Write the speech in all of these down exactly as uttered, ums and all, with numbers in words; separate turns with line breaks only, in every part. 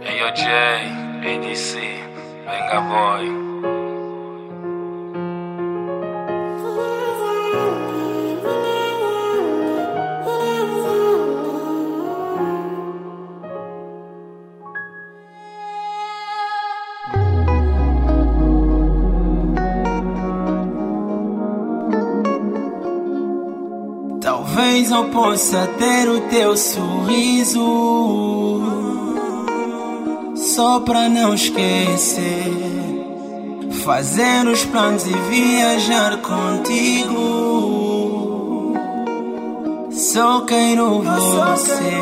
Hey, yo, Jay, A D C, Venga Boy.
Talvez eu possa ter o teu sorriso, só pra não esquecer, fazer os planos e viajar contigo. Só quero você,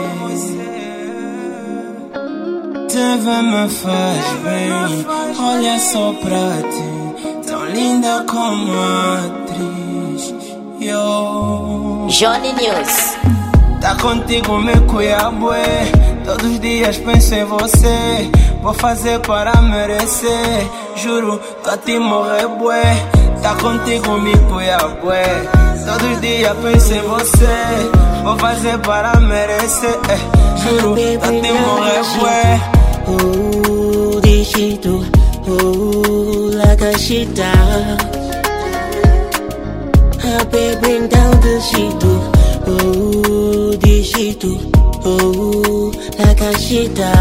te ver me faz bem. Olha só pra ti, tão linda como atriz. Yo.
Johnny News.
Tá contigo me cuida bué. Todos os dias penso em você. Vou fazer para merecer. Juro, tô a te morrer bué. Tá contigo me cuida bué. Todos os dias penso em você. Vou fazer para merecer. Juro, tô a te morrer bué.
Oh, digito, oh, like a shita. Happy bring down the sheet, oh, the sheet, oh, like a shita.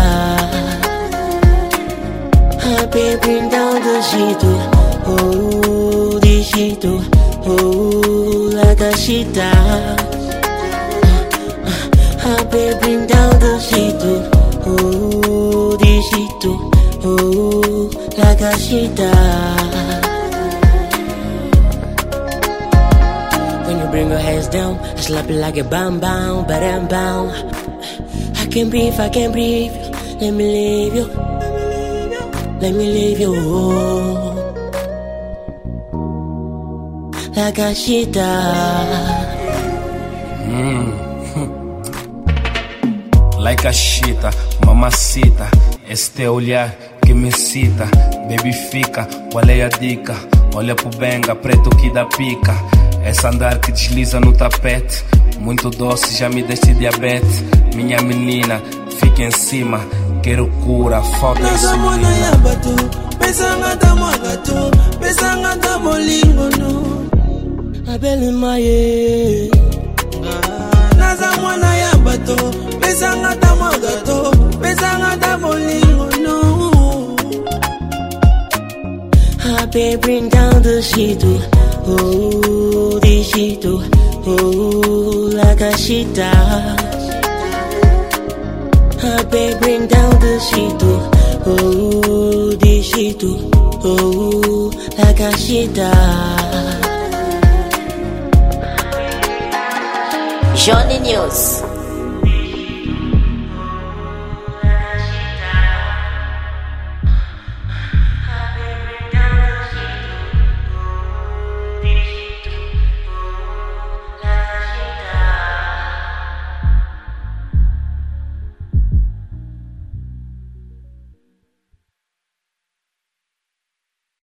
Happy bring down the sheet, oh, the sheet, oh, like a shita. Happy bring down the sheet, oh, the sheet, oh, like a shita. Bring your hands down, I slap it like a bam bam, bam bam. I can't breathe, I can't breathe. Let me leave you, let me leave you. Oh, like a cheetah.
Mm. Like a cheetah, mamacita. Esse teu olhar que me cita. Baby fica, qual é a dica? Olha pro benga, preto que dá pica. Essa andar que desliza no tapete. Muito doce, já me deste diabetes. Minha menina, fica em cima. Quero cura, falta insulina.
Pensanga da magato, pensanga da molingo no.
Abel maye.
Naza mwana ya bato, pensanga da magato, pensanga da molingo no.
Happy bring down the sheet, oh, the sheet, oh, like a shita. Happy bring down the sheet, oh, the sheet, oh, like a shita.
Johnny News.